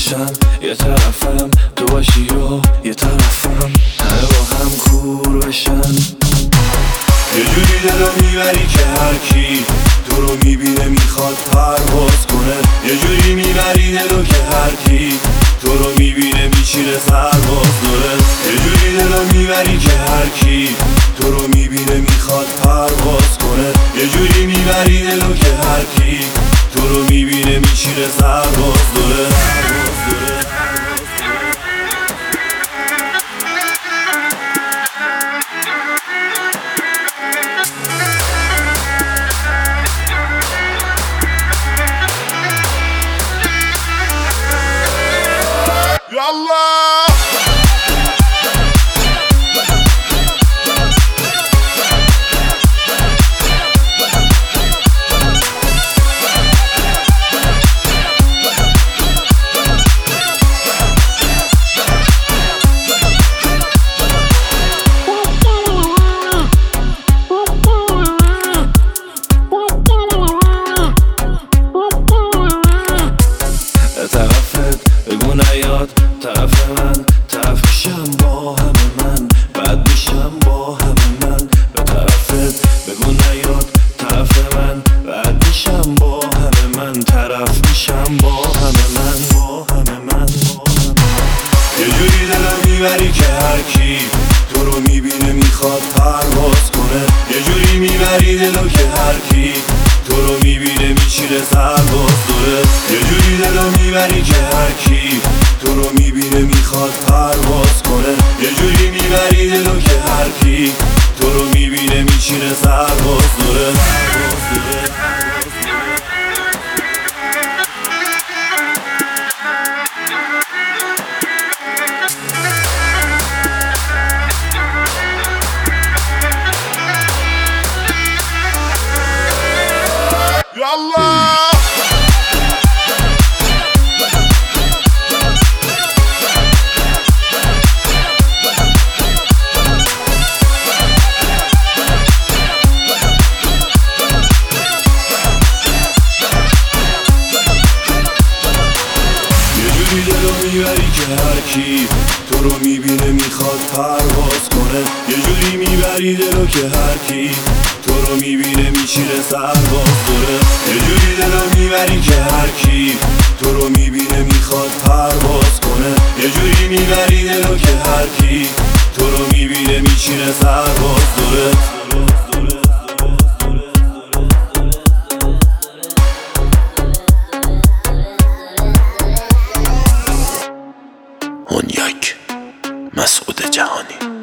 باشم یه طرفم، تو باشی و یه طرفم، همه با هم کور بشن. یه جوری دلو میبری که هرکی تو رو میبینه میخواد پرواز کنه. یه جوری میبری دلو که هرکی تو رو میبینه میچینه سرباز داره. یه جوری دلو میبری که هرکی تو رو میبینه میخواد پرواز کنه. یه جوری میبری دلو که هرکی تو رو میبینه میچینه سرباز داره. يلا طرفت بگو نیاد طرف من، طرف میشم با همه من، بد میشم با همه من. به طرفت بگو نیاد طرف من، بد میشم با همه من، طرف میشم با همه من، با همه من. یه جوری دلو میبری که هرکی تو رو میبینه میخواد پرواز کنه. یه جوری میبری دلو که هرکی تو رو میبینه میچینه سرباز داره. یه جوری دلو میبری که هرکی تو رو میبینه میخواد پرواز کنه. یه جوری میبری دلو که هرکی تو رو میبینه میچینه سرباز داره. يلا میبری که هرکی تو رو میبینه میخواد پرواز کنه. یه جوری میبری دلو که هرکی تو رو میبینه میچینه سرباز داره. یه جوری دلو میبری که هرکی تو رو میبینه میخواد پرواز کنه. یه جوری میبری دلو که هرکی تو رو میبینه میچینه سرباز داره. اون یک مسعود جهانی.